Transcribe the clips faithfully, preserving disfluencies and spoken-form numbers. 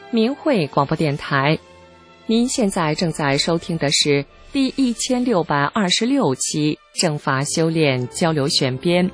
明慧广播电台，您现在正在收听的是第一千六百二十六期正法修炼交流选编。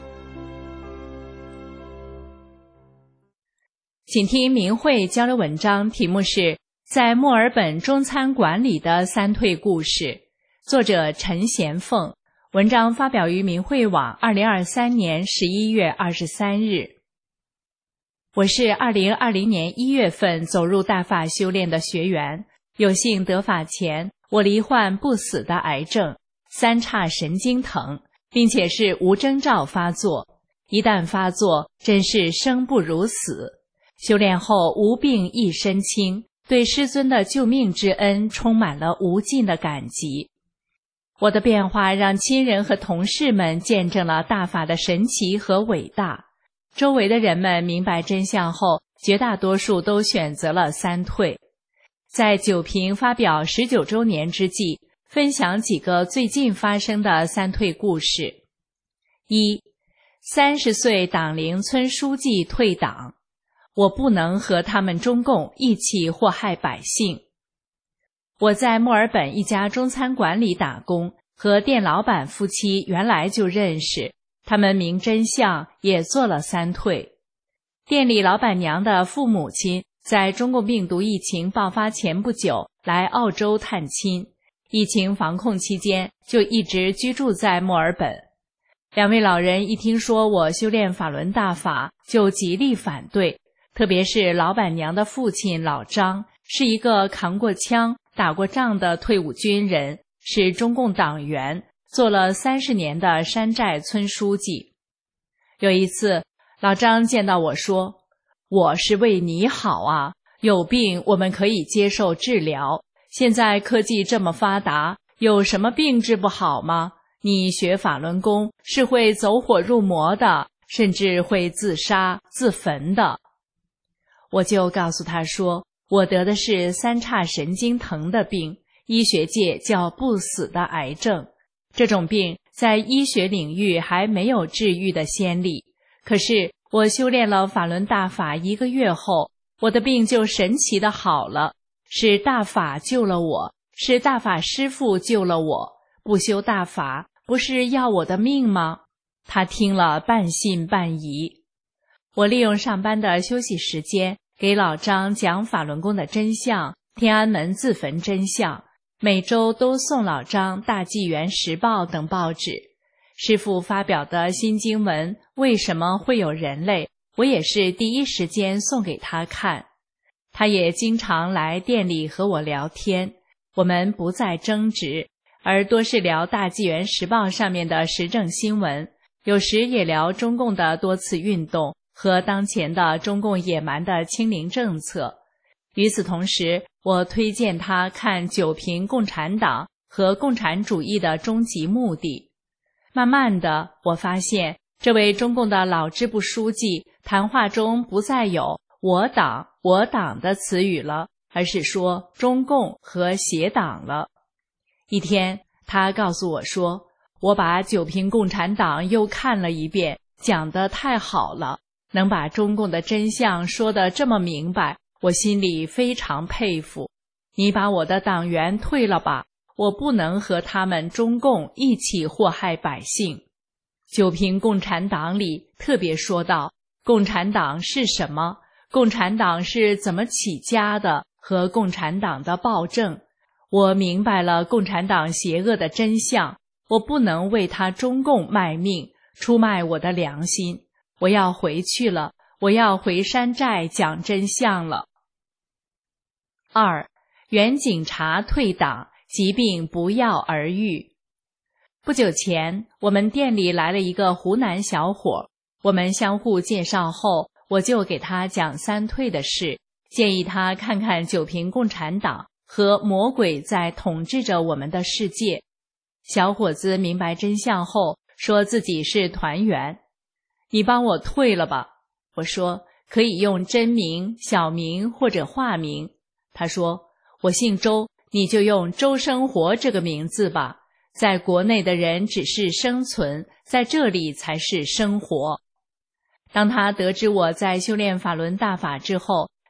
请听明慧交流文章，题目是在墨尔本中餐馆里的三退故事，作者陈贤凤，文章发表于明慧网二零二三年十一月二十三日。我是二零二零年一月份走入大法修炼的学员，有幸得法前，我罹患不死的癌症，三叉神经疼，并且是无征兆发作，一旦发作，真是生不如死。修炼后无病一身轻，对师尊的救命之恩充满了无尽的感激。我的变化让亲人和同事们见证了大法的神奇和伟大。周围的人们明白真相后，绝大多数都选择了三退。在九平发表十九周年之际，分享几个最近发生的三退故事。一、三十岁党龄村书记退党，我不能和他们中共一起祸害百姓。我在墨尔本一家中餐馆里打工，和店老板夫妻原来就认识，他们明真相，也做了三退。店里老板娘的父母亲在中共病毒疫情爆发前不久来澳洲探亲，疫情防控期间就一直居住在墨尔本。两位老人一听说我修炼法轮大法，就极力反对，特别是老板娘的父亲老张，是一个扛过枪、打过仗的退伍军人，是中共党员，做了三十年的山寨村书记。有一次，老张见到我说，我是为你好啊，有病我们可以接受治疗，现在科技这么发达，有什么病治不好吗？你学法轮功是会走火入魔的，甚至会自杀自焚的。我就告诉他说，我得的是三叉神经疼的病，医学界叫不死的癌症。这种病在医学领域还没有治愈的先例，可是我修炼了法轮大法一个月后，我的病就神奇的好了，是大法救了我，是大法师父救了我，不修大法不是要我的命吗？他听了半信半疑。我利用上班的休息时间，给老张讲法轮功的真相、天安门自焚真相，每周都送老张《大纪元时报》等报纸。师父发表的新经文《为什么会有人类》，我也是第一时间送给他看。他也经常来店里和我聊天，我们不再争执，而多是聊《大纪元时报》上面的时政新闻，有时也聊中共的多次运动和当前的中共野蛮的清零政策。与此同时，我推荐他看九评共产党和共产主义的终极目的。慢慢的，我发现这位中共的老支部书记谈话中不再有我党我党的词语了，而是说中共和邪党了。一天，他告诉我说，我把九评共产党又看了一遍，讲得太好了，能把中共的真相说得这么明白，我心里非常佩服。你把我的党员退了吧，我不能和他们中共一起祸害百姓。九评共产党里特别说到，共产党是什么？共产党是怎么起家的？和共产党的暴政。我明白了共产党邪恶的真相，我不能为他中共卖命，出卖我的良心。我要回去了，我要回山寨讲真相了。二、原警察退党，疾病不药而愈。不久前，我们店里来了一个湖南小伙，我们相互介绍后，我就给他讲三退的事，建议他看看九评共产党和魔鬼在统治着我们的世界。小伙子明白真相后，说自己是团员。你帮我退了吧。我说可以用真名、小名或者化名。他说我姓周，你就用周生活这个名字吧，在国内的人只是生存，在这里才是生活。当他得知我在修炼法轮大法之后，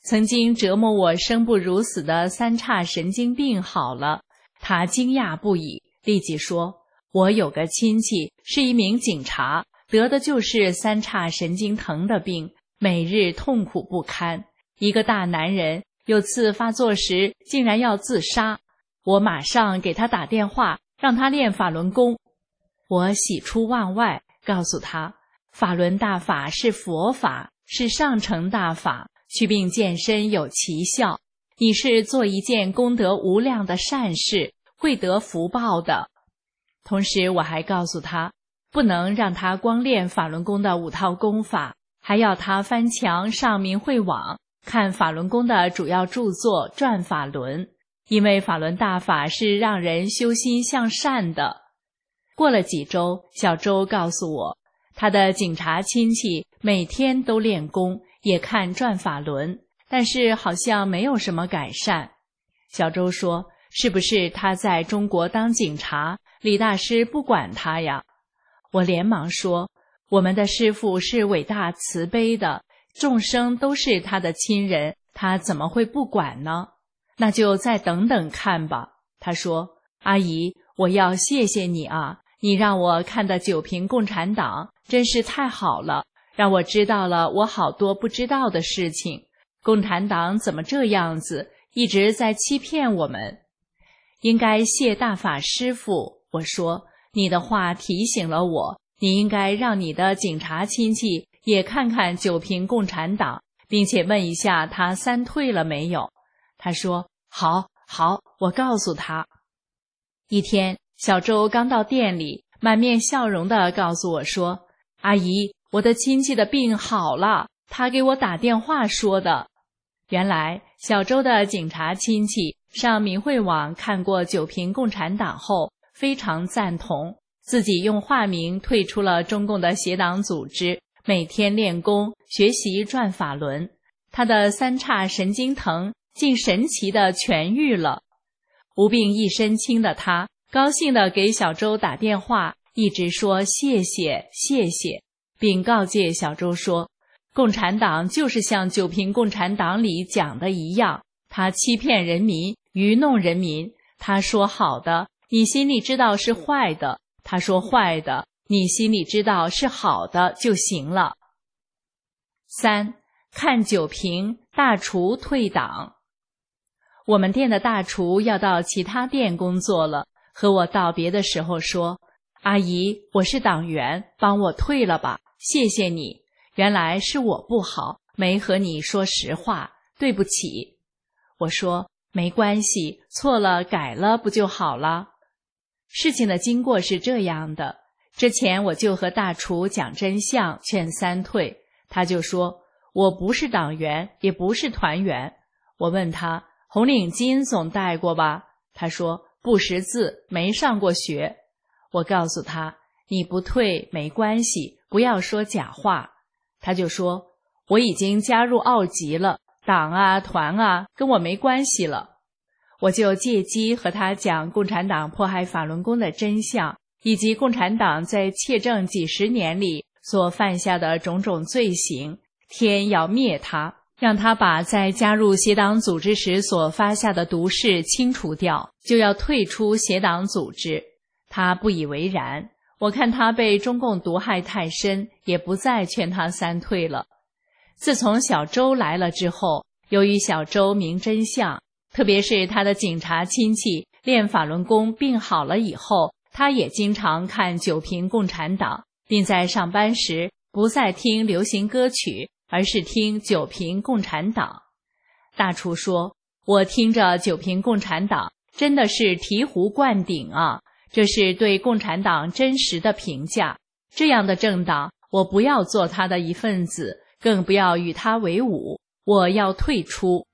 曾经折磨我生不如死的三叉神经病好了。他惊讶不已，立即说，我有个亲戚是一名警察，得的就是三叉神经疼的病，每日痛苦不堪。一个大男人有次发作时竟然要自杀，我马上给他打电话，让他练法轮功。我喜出望外，告诉他，法轮大法是佛法，是上乘大法，祛病健身有奇效，你是做一件功德无量的善事，会得福报的。同时我还告诉他，不能让他光练法轮功的五套功法，还要他翻墙上明慧网，看法轮功的主要著作《转法轮》，因为法轮大法是让人修心向善的。过了几周，小周告诉我，他的警察亲戚每天都练功，也看《转法轮》，但是好像没有什么改善。小周说，是不是他在中国当警察，李大师不管他呀？我连忙说，我们的师父是伟大慈悲的，众生都是他的亲人，他怎么会不管呢？那就再等等看吧。他说，阿姨，我要谢谢你啊，你让我看的九评共产党真是太好了，让我知道了我好多不知道的事情。共产党怎么这样子，一直在欺骗我们。应该谢大法师父，我说，你的话提醒了我，你应该让你的警察亲戚也看看九评共产党，并且问一下他三退了没有。他说，好好，我告诉他。一天，小周刚到店里，满面笑容地告诉我说，阿姨，我的亲戚的病好了，他给我打电话说的。原来小周的警察亲戚上明慧网看过九评共产党后，非常赞同，自己用化名退出了中共的邪党组织，每天练功学习转法轮，他的三叉神经疼竟神奇地痊愈了。无病一身轻的他高兴地给小周打电话，一直说谢谢谢谢，并告诫小周说，共产党就是像九评共产党里讲的一样，他欺骗人民，愚弄人民，他说好的，你心里知道是坏的，他说坏的，你心里知道是好的就行了。三，看九评，大厨退党。我们店的大厨要到其他店工作了，和我道别的时候说，阿姨，我是党员，帮我退了吧，谢谢你，原来是我不好，没和你说实话，对不起。我说，没关系，错了改了不就好了。事情的经过是这样的，之前我就和大厨讲真相，劝三退，他就说，我不是党员，也不是团员。我问他，红领巾总戴过吧？他说，不识字，没上过学。我告诉他，你不退没关系，不要说假话。他就说，我已经加入奥籍了，党啊团啊跟我没关系了。我就借机和他讲共产党迫害法轮功的真相，以及共产党在窃政几十年里所犯下的种种罪行，天要灭他，让他把在加入邪党组织时所发下的毒誓清除掉，就要退出邪党组织。他不以为然，我看他被中共毒害太深，也不再劝他三退了。自从小周来了之后，由于小周明真相，特别是他的警察亲戚练法轮功病好了以后，他也经常看九评共产党，并在上班时不再听流行歌曲，而是听九评共产党。大厨说，我听着九评共产党真的是醍醐灌顶啊，这是对共产党真实的评价。这样的政党，我不要做他的一份子，更不要与他为伍，我要退出。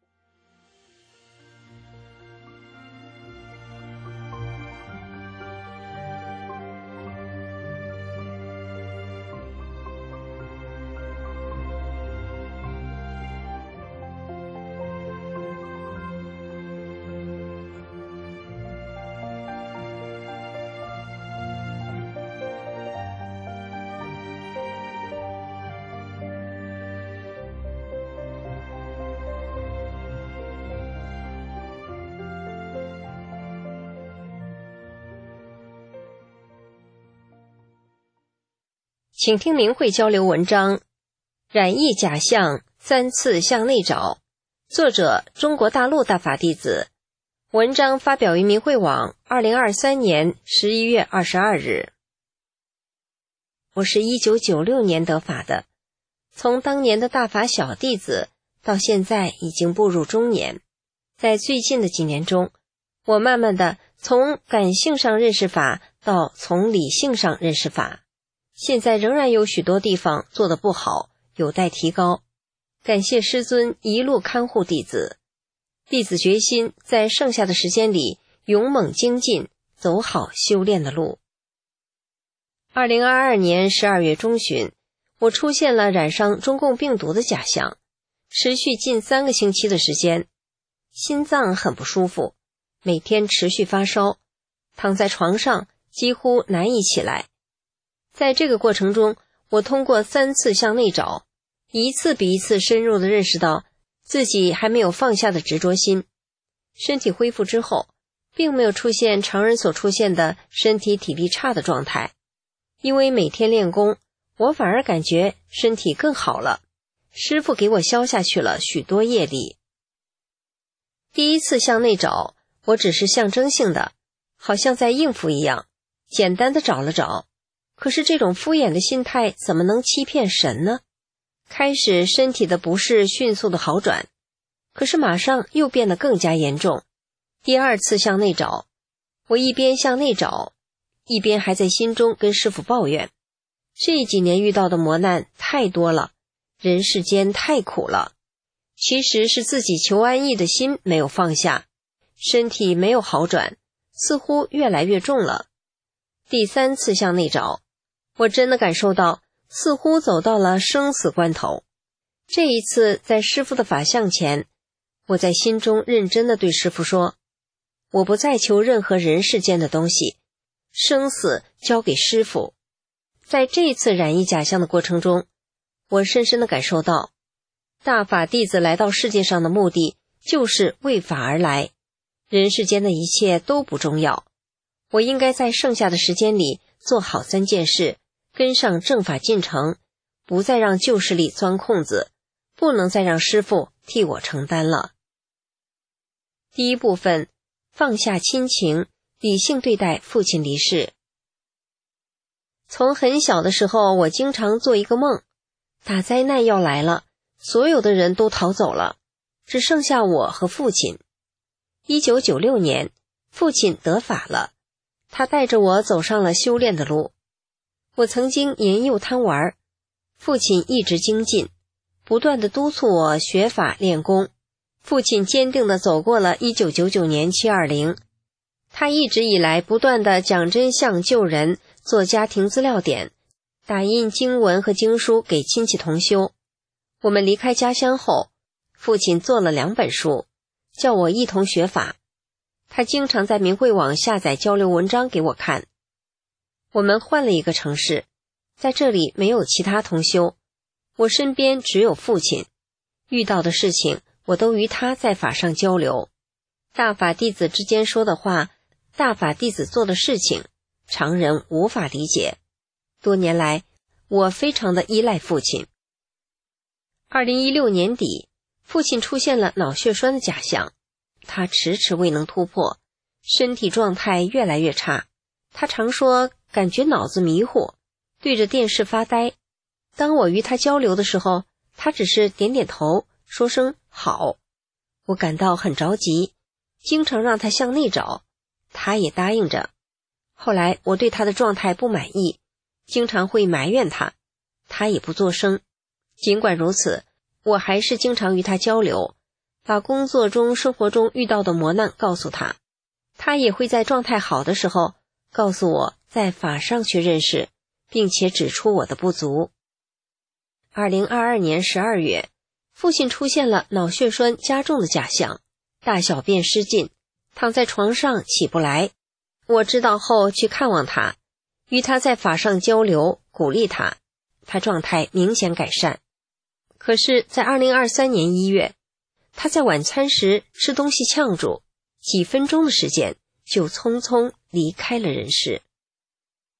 请听明慧交流文章：染疫假象三次向内找，作者中国大陆大法弟子。文章发表于明慧网二零二三年十一月二十二日。我是一九九六年得法的，从当年的大法小弟子到现在已经步入中年。在最近的几年中，我慢慢的从感性上认识法到从理性上认识法，现在仍然有许多地方做得不好，有待提高。感谢师尊一路看护弟子，弟子决心在剩下的时间里勇猛精进，走好修炼的路。二零二二年十二月中旬，我出现了染上中共病毒的假象，持续近三个星期的时间，心脏很不舒服，每天持续发烧，躺在床上几乎难以起来。在这个过程中，我通过三次向内找，一次比一次深入地认识到自己还没有放下的执着心。身体恢复之后，并没有出现常人所出现的身体体力差的状态，因为每天练功，我反而感觉身体更好了。师父给我消下去了许多业力。第一次向内找，我只是象征性的，好像在应付一样，简单的找了找。可是这种敷衍的心态怎么能欺骗神呢？开始身体的不适迅速的好转，可是马上又变得更加严重。第二次向内找，我一边向内找，一边还在心中跟师父抱怨，这几年遇到的磨难太多了，人世间太苦了。其实是自己求安逸的心没有放下，身体没有好转，似乎越来越重了。第三次向内找，我真的感受到似乎走到了生死关头。这一次在师父的法像前，我在心中认真地对师父说，我不再求任何人世间的东西，生死交给师父。在这一次染疫假象的过程中，我深深地感受到，大法弟子来到世界上的目的就是为法而来，人世间的一切都不重要。我应该在剩下的时间里做好三件事，跟上正法进程，不再让旧势力钻空子，不能再让师父替我承担了。第一部分，放下亲情，理性对待父亲离世。从很小的时候，我经常做一个梦，大灾难要来了，所有的人都逃走了，只剩下我和父亲。一九九六年，父亲得法了，他带着我走上了修炼的路。我曾经年幼贪玩，父亲一直精进，不断地督促我学法练功。父亲坚定地走过了一九九九年七二零，他一直以来不断地讲真相救人，做家庭资料点，打印经文和经书给亲戚同修。我们离开家乡后，父亲做了两本书，叫我一同学法。他经常在明慧网下载交流文章给我看。我们换了一个城市，在这里没有其他同修，我身边只有父亲，遇到的事情我都与他在法上交流。大法弟子之间说的话，大法弟子做的事情，常人无法理解。多年来，我非常的依赖父亲。二零一六年底，父亲出现了脑血栓的假象，他迟迟未能突破，身体状态越来越差。他常说感觉脑子迷糊，对着电视发呆。当我与他交流的时候，他只是点点头，说声好。我感到很着急，经常让他向内找，他也答应着。后来我对他的状态不满意，经常会埋怨他，他也不作声。尽管如此，我还是经常与他交流，把工作中生活中遇到的磨难告诉他，他也会在状态好的时候告诉我在法上去认识，并且指出我的不足。二零二二年十二月，父亲出现了脑血栓加重的假象，大小便失禁，躺在床上起不来。我知道后去看望他，与他在法上交流，鼓励他，他状态明显改善。可是在二零二三年一月，他在晚餐时吃东西呛住，几分钟的时间就匆匆离开了人世。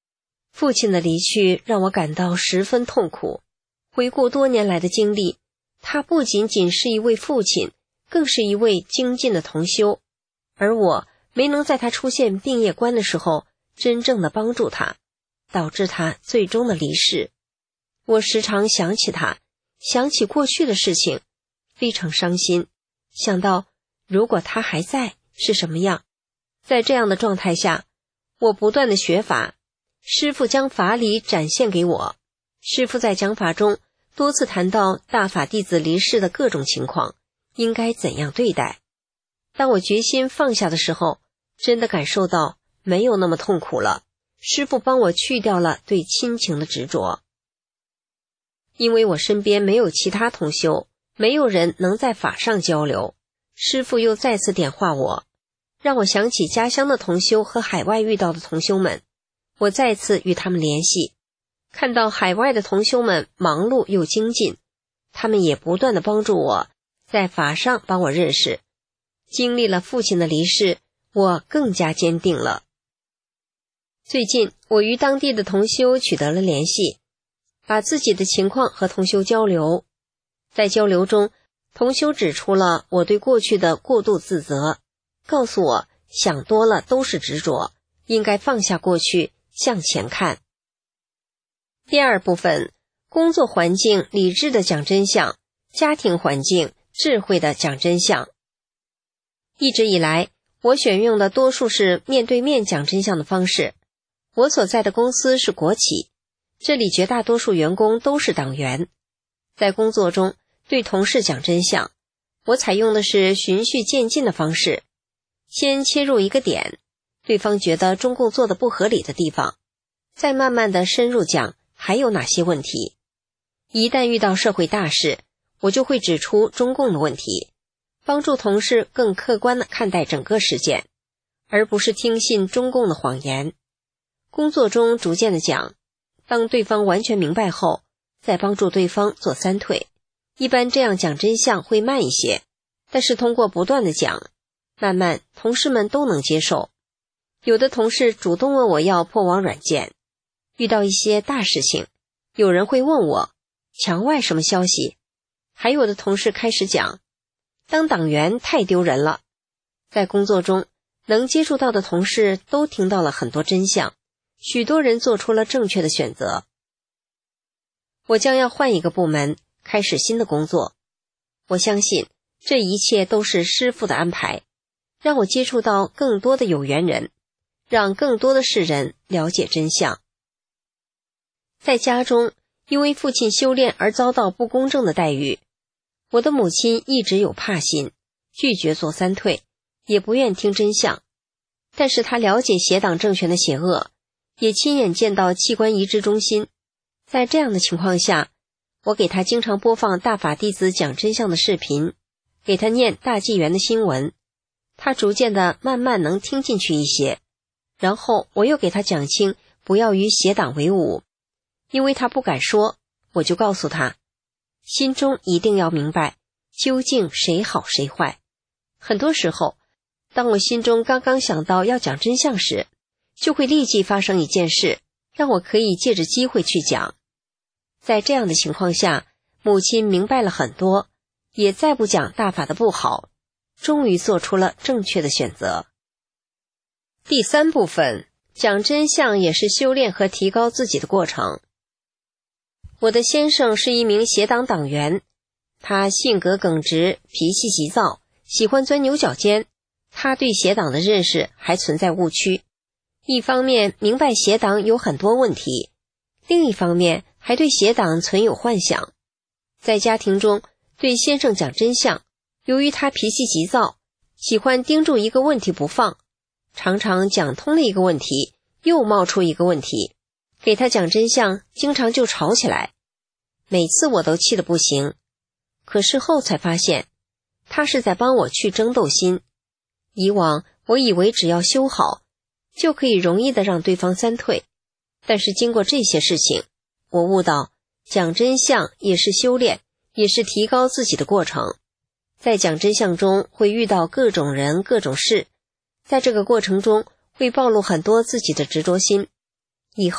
父亲的离去让我感到十分痛苦。回顾多年来的经历，他不仅仅是一位父亲，更是一位精进的同修，而我没能在他出现病业关的时候真正的帮助他，导致他最终的离世。我时常想起他，想起过去的事情，非常伤心，想到如果他还在是什么样。在这样的状态下，我不断的学法，师父将法理展现给我。师父在讲法中多次谈到大法弟子离世的各种情况，应该怎样对待。当我决心放下的时候，真的感受到没有那么痛苦了。师父帮我去掉了对亲情的执着。因为我身边没有其他同修，没有人能在法上交流，师父又再次点化我，让我想起家乡的同修和海外遇到的同修们。我再次与他们联系，看到海外的同修们忙碌又精进，他们也不断地帮助我，在法上帮我认识。经历了父亲的离世，我更加坚定了。最近我与当地的同修取得了联系，把自己的情况和同修交流。在交流中，同修指出了我对过去的过度自责，告诉我想多了都是执着，应该放下过去，向前看。第二部分，工作环境理智的讲真相，家庭环境智慧的讲真相。一直以来，我选用的多数是面对面讲真相的方式。我所在的公司是国企，这里绝大多数员工都是党员。在工作中对同事讲真相，我采用的是循序渐进的方式，先切入一个点，对方觉得中共做的不合理的地方，再慢慢的深入讲还有哪些问题。一旦遇到社会大事，我就会指出中共的问题，帮助同事更客观地看待整个事件，而不是听信中共的谎言。工作中逐渐地讲，当对方完全明白后，再帮助对方做三退。一般这样讲真相会慢一些，但是通过不断地讲，慢慢同事们都能接受。有的同事主动问我要破网软件，遇到一些大事情，有人会问我墙外什么消息，还有的同事开始讲当党员太丢人了。在工作中能接触到的同事都听到了很多真相，许多人做出了正确的选择。我将要换一个部门，开始新的工作。我相信这一切都是师父的安排，让我接触到更多的有缘人，让更多的世人了解真相。在家中，因为父亲修炼而遭到不公正的待遇，我的母亲一直有怕心，拒绝做三退，也不愿听真相。但是她了解邪党政权的邪恶，也亲眼见到器官移植中心。在这样的情况下，我给她经常播放大法弟子讲真相的视频，给她念大纪元的新闻，她逐渐的慢慢能听进去一些。然后我又给她讲清不要与邪党为伍，因为她不敢说，我就告诉她，心中一定要明白究竟谁好谁坏。很多时候，当我心中刚刚想到要讲真相时，就会立即发生一件事，让我可以借着机会去讲。在这样的情况下，母亲明白了很多，也再不讲大法的不好，终于做出了正确的选择。第三部分，讲真相也是修炼和提高自己的过程。我的先生是一名邪党党员，他性格耿直，脾气急躁，喜欢钻牛角尖。他对邪党的认识还存在误区，一方面明白邪党有很多问题，另一方面还对邪党存有幻想。在家庭中对先生讲真相，由于他脾气急躁，喜欢盯住一个问题不放，常常讲通了一个问题，又冒出一个问题，给他讲真相，经常就吵起来。每次我都气得不行，可事后才发现，他是在帮我去争斗心。以往我以为只要修好，就可以容易的让对方三退，但是经过这些事情，我悟到讲真相也是修炼，也是提高自己的过程。在讲真相中会遇到各种人各种事，在这个过程中会暴露很多自己的执着心，以后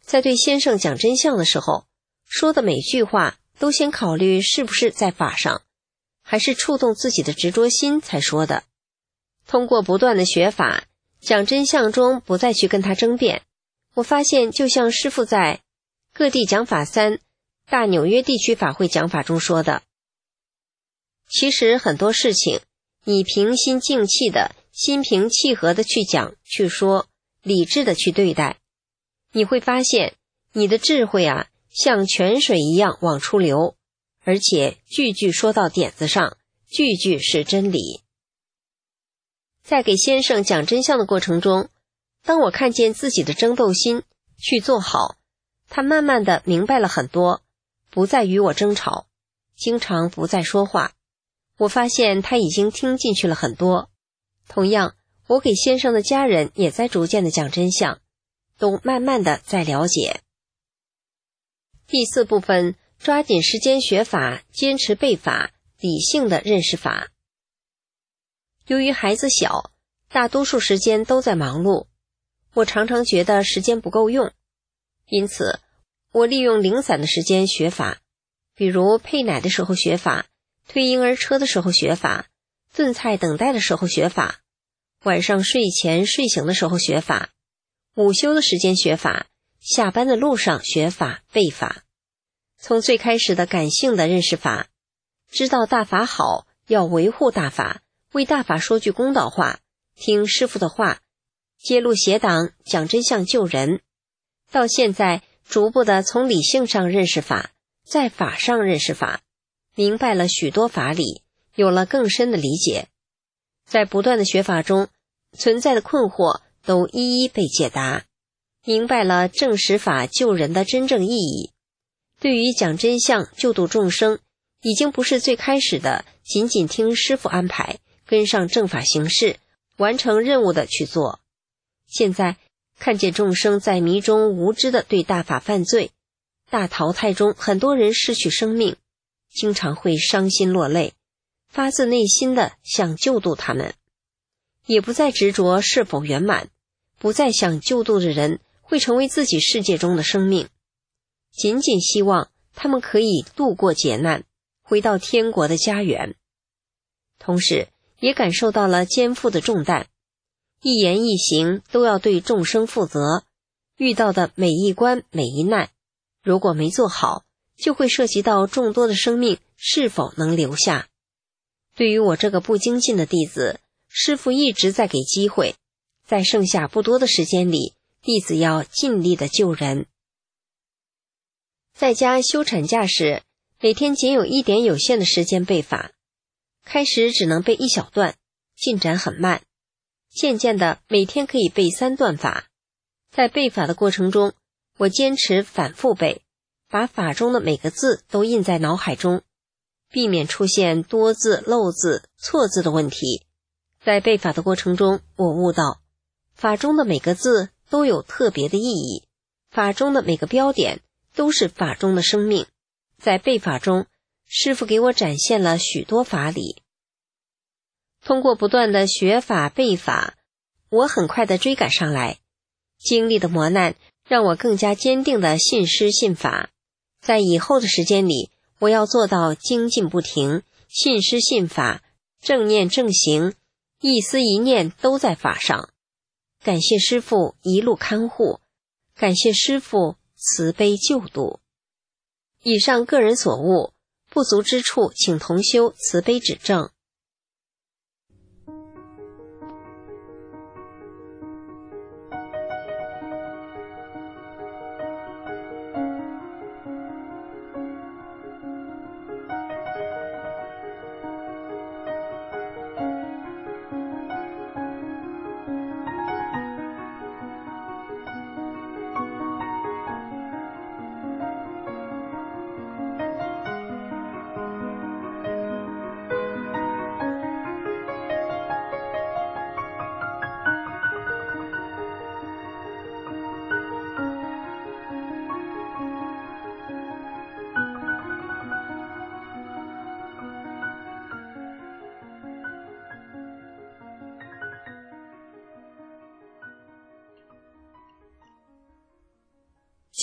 在对先生讲真相的时候，说的每句话都先考虑是不是在法上，还是触动自己的执着心才说的。通过不断的学法，讲真相中不再去跟他争辩，我发现就像师父在各地讲法三大纽约地区法会讲法中说的，其实很多事情你平心静气的心平气和的去讲去说，理智的去对待，你会发现你的智慧啊像泉水一样往出流，而且句句说到点子上，句句是真理。在给先生讲真相的过程中，当我看见自己的争斗心去做好，他慢慢的明白了很多，不再与我争吵，经常不再说话。我发现他已经听进去了很多。同样，我给先生的家人也在逐渐的讲真相，都慢慢的在了解。第四部分，抓紧时间学法，坚持背法，理性的认识法。由于孩子小，大多数时间都在忙碌，我常常觉得时间不够用，因此我利用零散的时间学法，比如配奶的时候学法，推婴儿车的时候学法，炖菜等待的时候学法，晚上睡前睡醒的时候学法，午休的时间学法，下班的路上学法背法。从最开始的感性的认识法，知道大法好，要维护大法，为大法说句公道话，听师父的话，揭露邪党，讲真相救人，到现在逐步的从理性上认识法，在法上认识法，明白了许多法理，有了更深的理解。在不断的学法中，存在的困惑都一一被解答，明白了正实法救人的真正意义。对于讲真相救度众生，已经不是最开始的仅仅听师父安排，跟上正法行事，完成任务的去做。现在看见众生在迷中无知的对大法犯罪，大淘汰中很多人失去生命，经常会伤心落泪，发自内心的想救度他们，也不再执着是否圆满，不再想救度的人会成为自己世界中的生命，仅仅希望他们可以度过劫难，回到天国的家园。同时也感受到了肩负的重担，一言一行都要对众生负责，遇到的每一关每一难，如果没做好，就会涉及到众多的生命是否能留下。对于我这个不精进的弟子，师父一直在给机会，在剩下不多的时间里，弟子要尽力的救人。在家休产假时，每天仅有一点有限的时间背法，开始只能背一小段，进展很慢，渐渐的每天可以背三段法。在背法的过程中，我坚持反复背，把法中的每个字都印在脑海中，避免出现多字、漏字、错字的问题。在背法的过程中，我悟到法中的每个字都有特别的意义，法中的每个标点都是法中的生命。在背法中，师父给我展现了许多法理。通过不断的学法背法，我很快的追赶上来。经历的磨难让我更加坚定的信师信法。在以后的时间里，我要做到精进不停，信师信法，正念正行，一思一念都在法上。感谢师父一路看护，感谢师父慈悲救度。以上个人所悟，不足之处请同修慈悲指正。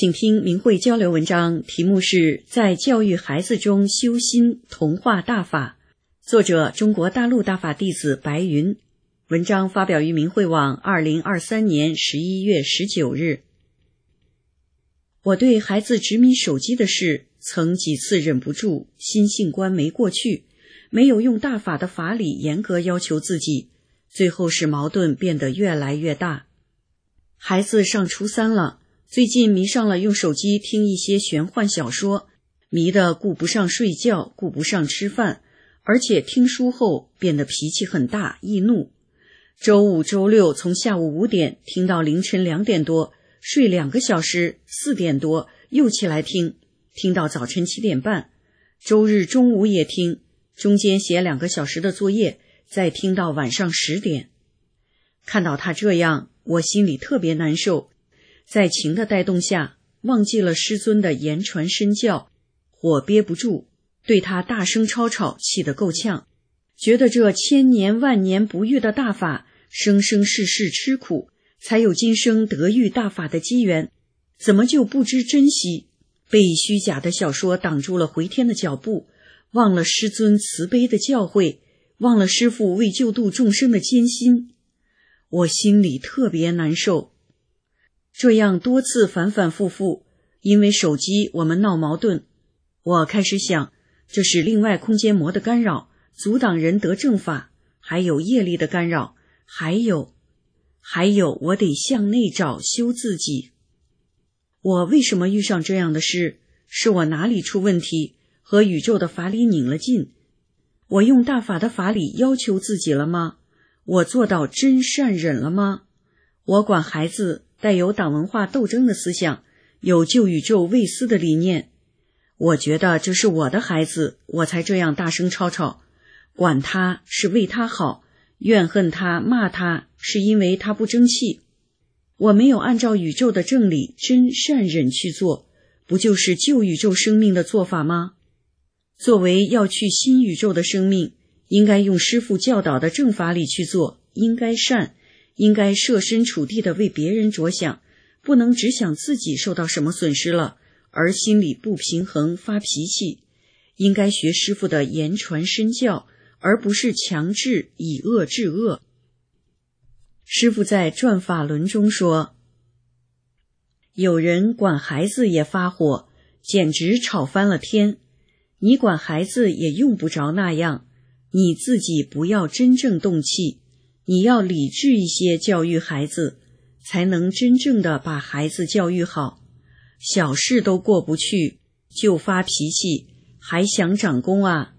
请听明慧交流文章，题目是在教育孩子中修心同化大法，作者中国大陆大法弟子白云。文章发表于明慧网二零二三年十一月十九日。我对孩子执迷手机的事，曾几次忍不住，心性关没过去，没有用大法的法理严格要求自己，最后使矛盾变得越来越大。孩子上初三了，最近迷上了用手机听一些玄幻小说，迷得顾不上睡觉，顾不上吃饭，而且听书后变得脾气很大，易怒。周五周六从下午五点听到凌晨两点多，睡两个小时，四点多又起来听，听到早晨七点半。周日中午也听，中间写两个小时的作业，再听到晚上十点。看到他这样，我心里特别难受，在情的带动下，忘记了师尊的言传身教，火憋不住，对他大声吵吵，气得够呛，觉得这千年万年不遇的大法，生生世世吃苦，才有今生得遇大法的机缘，怎么就不知珍惜？被虚假的小说挡住了回天的脚步，忘了师尊慈悲的教诲，忘了师父为救度众生的艰辛。我心里特别难受。这样多次反反复复，因为手机我们闹矛盾。我开始想，这是另外空间膜的干扰，阻挡人得正法，还有业力的干扰，还有还有我得向内找修自己。我为什么遇上这样的事？是我哪里出问题，和宇宙的法理拧了劲？我用大法的法理要求自己了吗？我做到真善忍了吗？我管孩子带有党文化斗争的思想，有救宇宙为私的理念，我觉得这是我的孩子，我才这样大声吵吵。管他是为他好，怨恨他骂他是因为他不争气。我没有按照宇宙的正理真善忍去做，不就是救宇宙生命的做法吗？作为要去新宇宙的生命，应该用师父教导的正法理去做，应该善，应该设身处地的为别人着想，不能只想自己受到什么损失了，而心里不平衡发脾气。应该学师父的言传身教，而不是强制以恶制恶。师父在转法轮中说，有人管孩子也发火，简直吵翻了天。你管孩子也用不着那样，你自己不要真正动气，你要理智一些教育孩子，才能真正的把孩子教育好。小事都过不去，就发脾气，还想长功啊？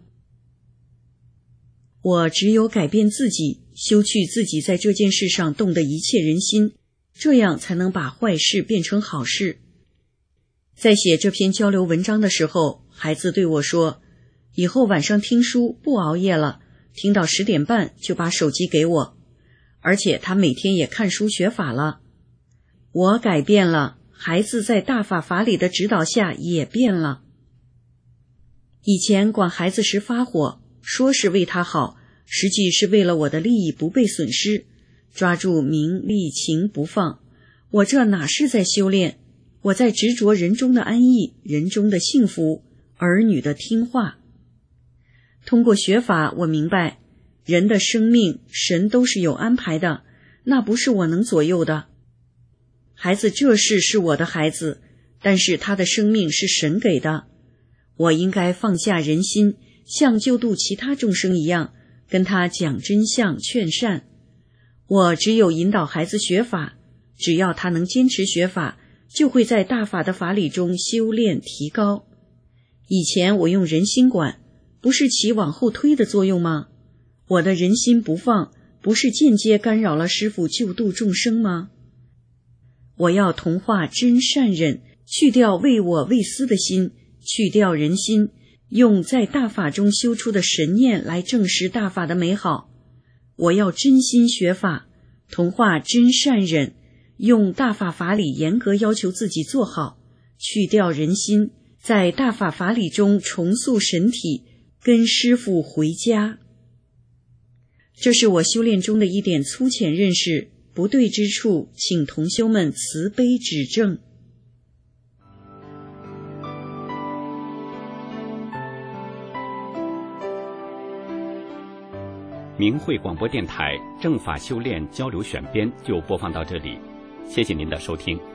我只有改变自己，修去自己在这件事上动的一切人心，这样才能把坏事变成好事。在写这篇交流文章的时候，孩子对我说，以后晚上听书不熬夜了，听到十点半就把手机给我，而且他每天也看书学法了。我改变了，孩子在大法法理的指导下也变了。以前管孩子时发火，说是为他好，实际是为了我的利益不被损失，抓住名利情不放。我这哪是在修炼？我在执着人中的安逸，人中的幸福，儿女的听话。通过学法，我明白人的生命神都是有安排的，那不是我能左右的。孩子这事是我的孩子，但是他的生命是神给的，我应该放下人心，像救度其他众生一样，跟他讲真相劝善。我只有引导孩子学法，只要他能坚持学法，就会在大法的法理中修炼提高。以前我用人心管，不是起往后推的作用吗？我的人心不放，不是间接干扰了师父救度众生吗？我要同化真善忍，去掉为我为私的心，去掉人心，用在大法中修出的神念来证实大法的美好。我要真心学法，同化真善忍，用大法法理严格要求自己做好，去掉人心，在大法法理中重塑神体，跟师父回家。这是我修炼中的一点粗浅认识，不对之处请同修们慈悲指正。 明慧广播电台正法修炼交流选编就播放到这里，谢谢您的收听。